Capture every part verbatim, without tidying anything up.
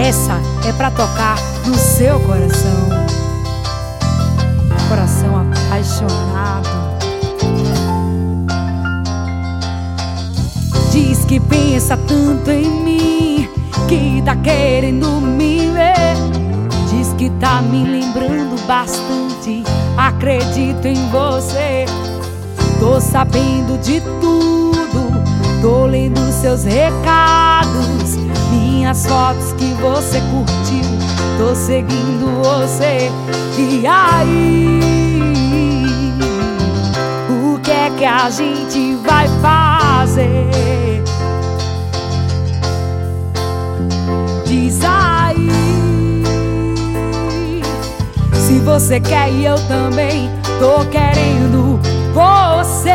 Essa é pra tocar no seu coração, coração apaixonado. Diz que pensa tanto em mim, que tá querendo me ver. Diz que tá me lembrando bastante, acredito em você. Tô sabendo de tudo, tô lendo seus recados, minhas fotos que você curtiu, tô seguindo você. E aí, o que é que a gente vai fazer? Diz aí, se você quer e eu também tô querendo você.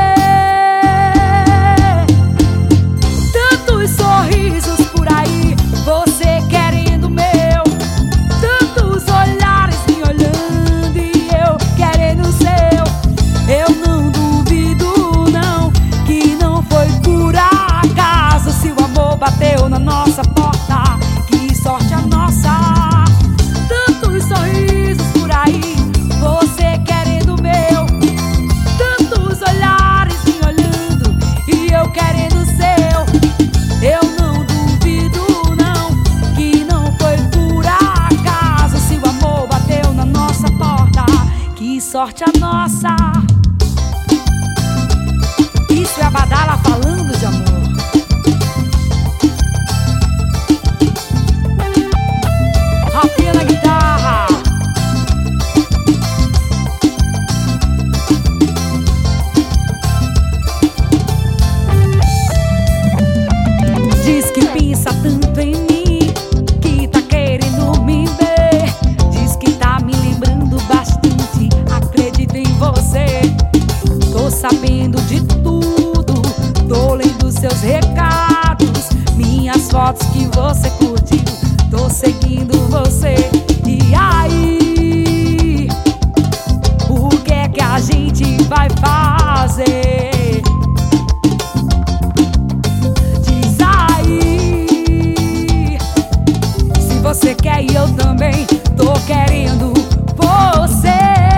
Tantos sorrisos por aí, você querendo meu, tantos olhares me olhando e eu querendo o seu. Eu não duvido não, que não foi por acaso, se o amor bateu na nossa porta, que sorte a nossa. Tantos sorrisos por aí, você querendo meu, tantos olhares me olhando e eu querendo o seu. Eu não duvido não, que não foi por acaso, se o amor bateu na nossa porta, que sorte a nossa. Isso é a Badala falando de amor. Rafinha na guitarra. Diz que pensa tanto em mim, que tá querendo me ver. Diz que tá me lembrando bastante, acredito em você. Tô sabendo de tudo, tô lendo seus recados, minhas fotos que você curtiu, tô seguindo você. E aí, o que é que a gente vai fazer? Diz aí, se você quer e eu também tô querendo você.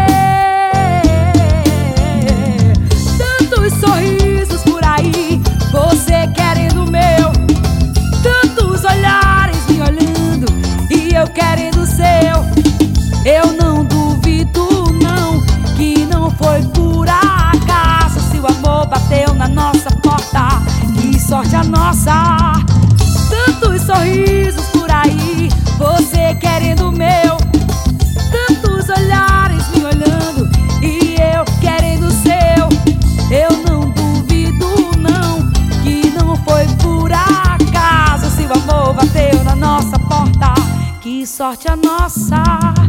Tantos sorrisos por aí, você querendo meu, tantos olhares me olhando e eu querendo o seu. Eu não duvido não, que não foi por acaso, se o amor bateu na nossa porta, que sorte a nossa. Tantos sorrisos por aí, você querendo o meu, tantos olhares me olhando e eu querendo o seu. Eu não duvido não, que não foi por acaso, se o amor bateu na nossa porta, que sorte a nossa.